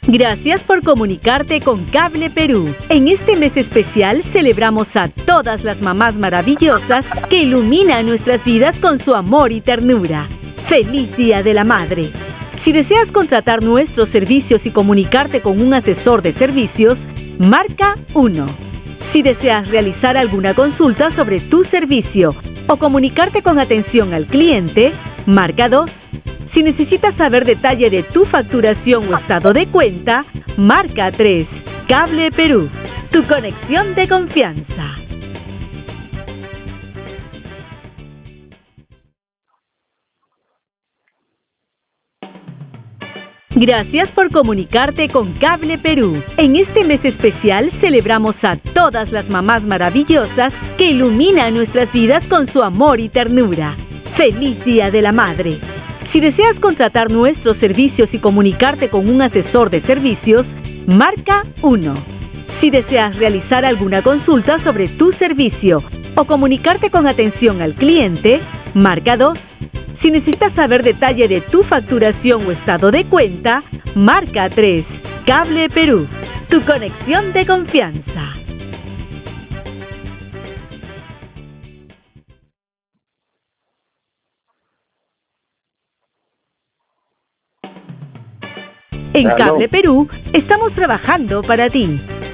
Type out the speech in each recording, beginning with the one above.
Gracias por comunicarte con Cable Perú. En este mes especial celebramos a todas las mamás maravillosas que iluminan nuestras vidas con su amor y ternura. ¡Feliz Día de la Madre! Si deseas contratar nuestros servicios y comunicarte con un asesor de servicios, marca 1. Si deseas realizar alguna consulta sobre tu servicio o comunicarte con atención al cliente, marca 2. Si necesitas saber detalle de tu facturación o estado de cuenta, marca 3. Cable Perú, tu conexión de confianza. Gracias por comunicarte con Cable Perú. En este mes especial celebramos a todas las mamás maravillosas que iluminan nuestras vidas con su amor y ternura. ¡Feliz Día de la Madre! Si deseas contratar nuestros servicios y comunicarte con un asesor de servicios, marca 1. Si deseas realizar alguna consulta sobre tu servicio o comunicarte con atención al cliente, marca 2. Si necesitas saber detalle de tu facturación o estado de cuenta, marca 3. Cable Perú, tu conexión de confianza. En Cable Perú estamos trabajando para ti.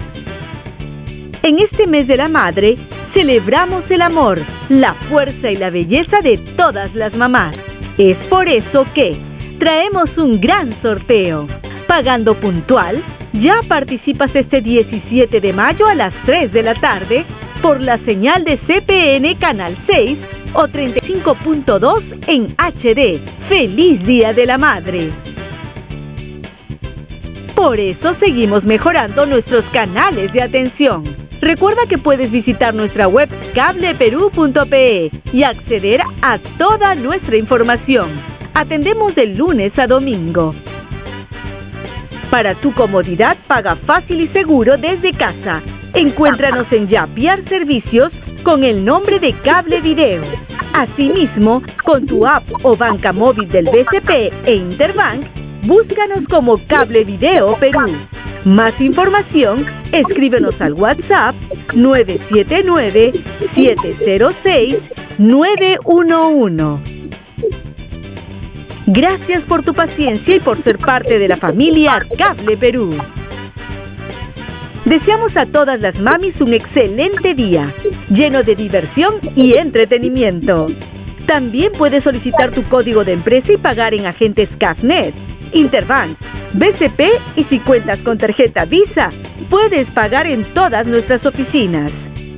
En este mes de la madre, celebramos el amor, la fuerza y la belleza de todas las mamás. Es por eso que traemos un gran sorteo. Pagando puntual, ya participas este 17 de mayo a las 3 de la tarde por la señal de CPN Canal 6 o 35.2 en HD. ¡Feliz Día de la Madre! Por eso seguimos mejorando nuestros canales de atención. Recuerda que puedes visitar nuestra web cableperú.pe y acceder a toda nuestra información. Atendemos de lunes a domingo. Para tu comodidad, paga fácil y seguro desde casa. Encuéntranos en Yapiar Servicios con el nombre de Cable Video. Asimismo, con tu app o banca móvil del BCP e Interbank, búscanos como Cable Video Perú. Más información, escríbenos al WhatsApp 979-706-911. Gracias por tu paciencia y por ser parte de la familia Cable Perú. Deseamos a todas las mamis un excelente día, lleno de diversión y entretenimiento. También puedes solicitar tu código de empresa y pagar en agentes CAFNet, Interbank, BCP y si cuentas con tarjeta Visa, puedes pagar en todas nuestras oficinas.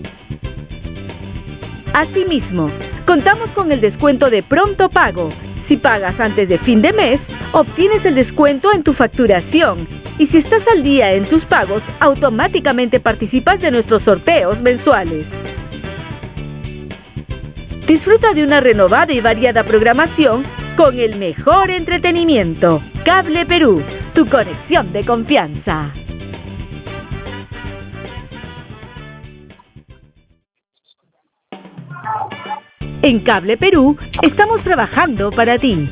Asimismo, contamos con el descuento de pronto pago. Si pagas antes de fin de mes, obtienes el descuento en tu facturación. Y si estás al día en tus pagos, automáticamente participas de nuestros sorteos mensuales. Disfruta de una renovada y variada programación con el mejor entretenimiento. Cable Perú, tu conexión de confianza. En Cable Perú estamos trabajando para ti.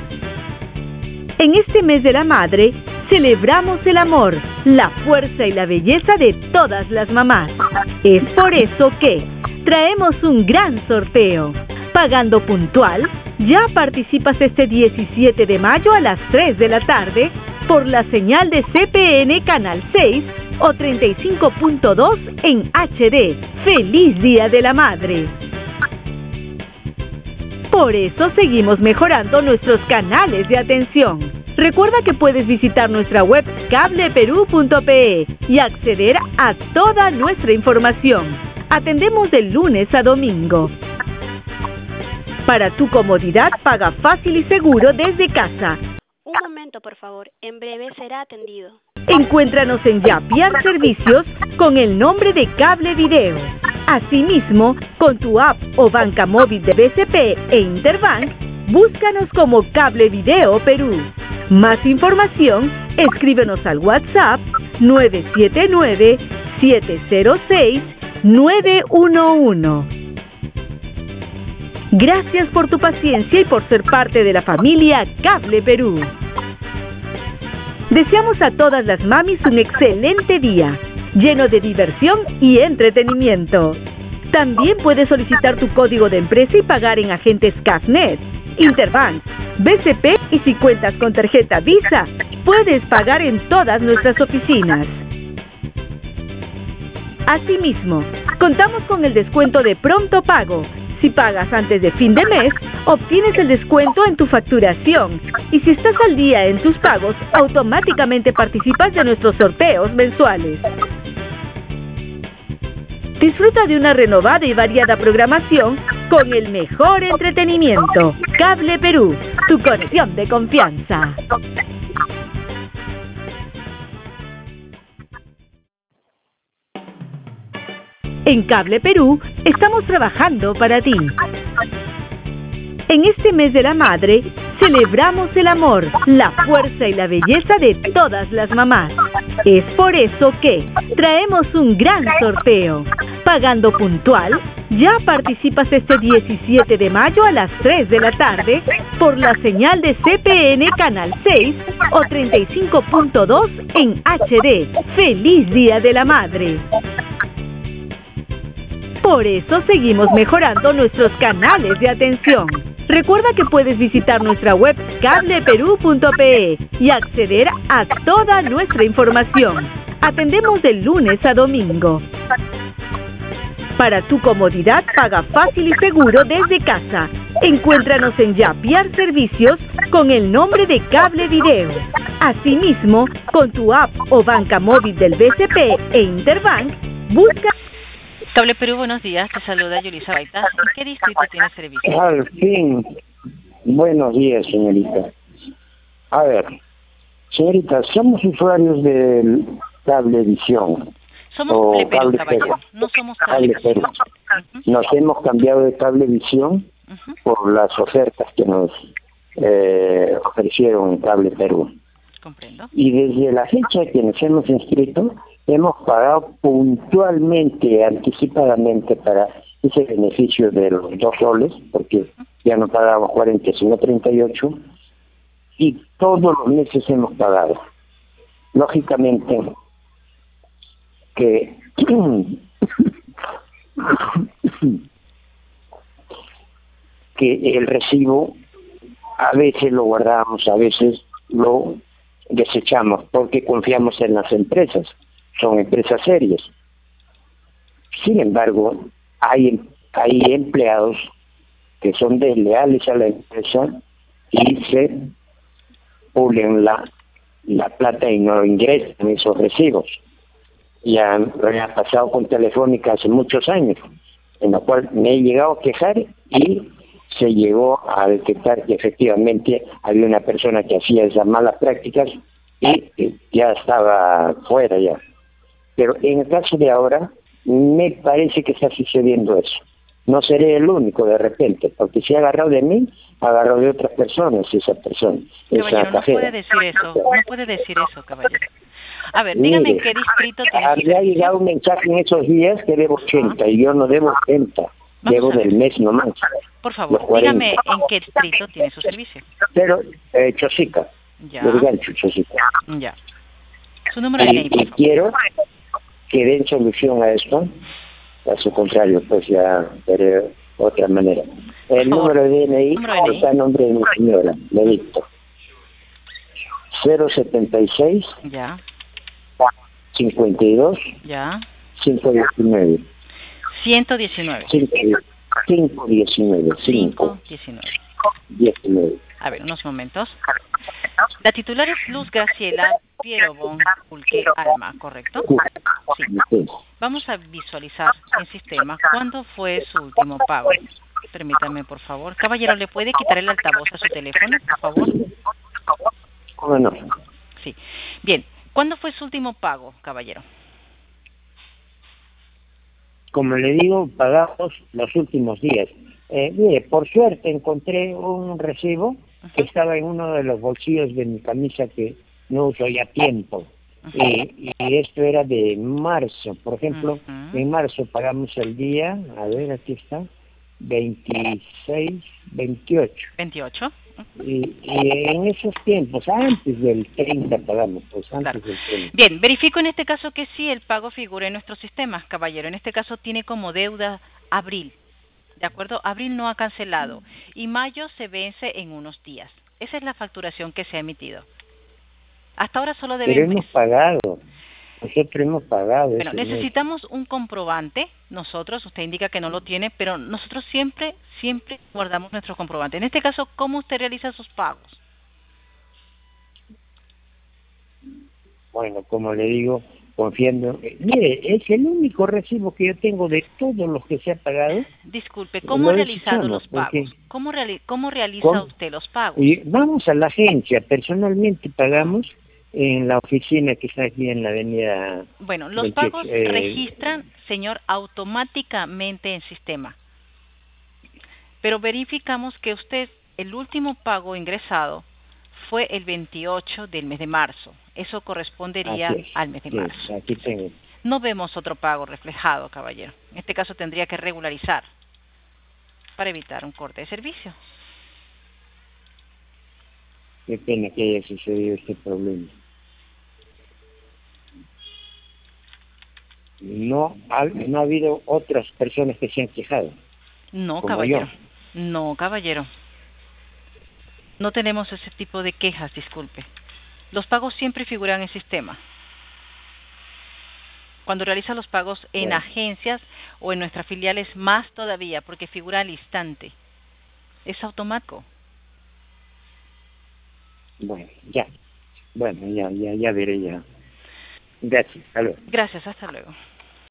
En este mes de la madre, celebramos el amor, la fuerza y la belleza de todas las mamás. Es por eso que traemos un gran sorteo. Pagando puntual, ya participas este 17 de mayo a las 3 de la tarde por la señal de CPN Canal 6 o 35.2 en HD. ¡Feliz Día de la Madre! Por eso seguimos mejorando nuestros canales de atención. Recuerda que puedes visitar nuestra web cableperú.pe y acceder a toda nuestra información. Atendemos de lunes a domingo. Para tu comodidad, paga fácil y seguro desde casa. Un momento, por favor. En breve será atendido. Encuéntranos en Yapiar Servicios con el nombre de Cable Video. Asimismo, con tu app o banca móvil de BCP e Interbank, búscanos como Cable Video Perú. Más información, escríbenos al WhatsApp 979-706-911. Gracias por tu paciencia y por ser parte de la familia Cable Perú. Deseamos a todas las mamis un excelente día, lleno de diversión y entretenimiento. También puedes solicitar tu código de empresa y pagar en agentes Cafnet, Interbank, BCP, y si cuentas con tarjeta Visa, puedes pagar en todas nuestras oficinas. Asimismo, contamos con el descuento de pronto pago. Si pagas antes de fin de mes, obtienes el descuento en tu facturación. Y si estás al día en tus pagos, automáticamente participas de nuestros sorteos mensuales. Disfruta de una renovada y variada programación con el mejor entretenimiento. Cable Perú, tu conexión de confianza. En Cable Perú estamos trabajando para ti. En este mes de la madre, celebramos el amor, la fuerza y la belleza de todas las mamás. Es por eso que traemos un gran sorteo. Pagando puntual, ya participas este 17 de mayo a las 3 de la tarde por la señal de CPN Canal 6 o 35.2 en HD. ¡Feliz Día de la Madre! Por eso seguimos mejorando nuestros canales de atención. Recuerda que puedes visitar nuestra web cableperú.pe y acceder a toda nuestra información. Atendemos de lunes a domingo. Para tu comodidad, paga fácil y seguro desde casa. Encuéntranos en Yapiar Servicios con el nombre de Cable Video. Asimismo, con tu app o banca móvil del BCP e Interbank, busca... Cable Perú, buenos días. Te saluda Yulisa Baita. ¿En qué distrito tiene servicio? Al fin. Buenos días, señorita. A ver, señorita, somos usuarios del Cablevisión. Somos Cable Perú, Cable caballero. Perú. No somos Cable Perú. Nos hemos cambiado de Cablevisión por las ofertas que nos ofrecieron en Cable Perú. Comprendo. Y desde la fecha que nos hemos inscrito, hemos pagado puntualmente, anticipadamente para ese beneficio de los 2 soles, porque ya no pagamos 40 sino 38, y todos los meses hemos pagado. Lógicamente que que el recibo a veces lo guardamos, a veces lo desechamos porque confiamos en las empresas. Son empresas serias. Sin embargo, hay empleados que son desleales a la empresa y se pulen la plata y no ingresan esos recibos. Ya me ha pasado con Telefónica hace muchos años, en la cual me he llegado a quejar y se llegó a detectar que efectivamente había una persona que hacía esas malas prácticas y ya estaba fuera ya. Pero en el caso de ahora, me parece que está sucediendo eso. No seré el único de repente, porque si ha agarrado de mí, ha agarrado de otras personas esa persona. Caballero, no puede decir eso, no puede decir eso, caballero. A ver, dígame en qué distrito tiene servicio. Había llegado un mensaje en esos días que debo 80, y yo no debo 80, debo del mes nomás. Por favor, dígame en qué distrito tiene su servicio. Pero, Chosica, del gancho, Chosica. Ya. Su número de DNI. Y quiero que den solución a esto, a su contrario, pues ya veré otra manera. El número de DNI está en nombre de mi señora, le dicto. 076 ya 52 ya 519 119 519. A ver, unos momentos. La titular es Luz Graciela Pierobón Pulque Alma, ¿correcto? Sí. Vamos a visualizar en sistema cuándo fue su último pago. Permítame, por favor. Caballero, ¿le puede quitar el altavoz a su teléfono, por favor? ¿Cómo no? Sí. Bien. ¿Cuándo fue su último pago, caballero? Como le digo, pagamos los últimos días. Mire, por suerte encontré un recibo que estaba en uno de los bolsillos de mi camisa que no uso ya tiempo. Y esto era de marzo. Por ejemplo, en marzo pagamos el día, a ver, aquí está, 26, 28. 28. Y en esos tiempos, antes del 30 pagamos, pues antes Claro. del 30. Bien, verifico en este caso que sí el pago figura en nuestro sistema, caballero. En este caso tiene como deuda abril. ¿De acuerdo? Abril no ha cancelado y mayo se vence en unos días. Esa es la facturación que se ha emitido. Hasta ahora solo debe Pero un mes. hemos pagado, nosotros hemos pagado Bueno, ese mes. necesitamos un comprobante. Nosotros, usted indica que no lo tiene, pero nosotros siempre guardamos nuestro comprobante. En este caso, ¿cómo usted realiza sus pagos? Bueno, como le digo, confiando. Mire, es el único recibo que yo tengo de todos los que se ha pagado. Disculpe, ¿cómo ha Lo realizado desechamos, los pagos? porque ¿Cómo realiza usted los pagos? y vamos a la agencia, personalmente pagamos en la oficina que está aquí en la avenida. Bueno, los 28, pagos registran, señor, automáticamente en sistema. Pero verificamos que usted, el último pago ingresado fue el 28 del mes de marzo. Eso correspondería al mes de marzo. Aquí tengo. No vemos otro pago reflejado, caballero. En este caso tendría que regularizar para evitar un corte de servicio. Qué pena que haya sucedido este problema. No ha habido otras personas que se han quejado. No, como caballero. yo. No, caballero. No tenemos ese tipo de quejas, disculpe. Los pagos siempre figuran en sistema. Cuando realiza los pagos en agencias o en nuestras filiales, más todavía, porque figura al instante. Es automático. Bueno, ya. Bueno, ya veré ya. Gracias. Hasta luego. Gracias, hasta luego.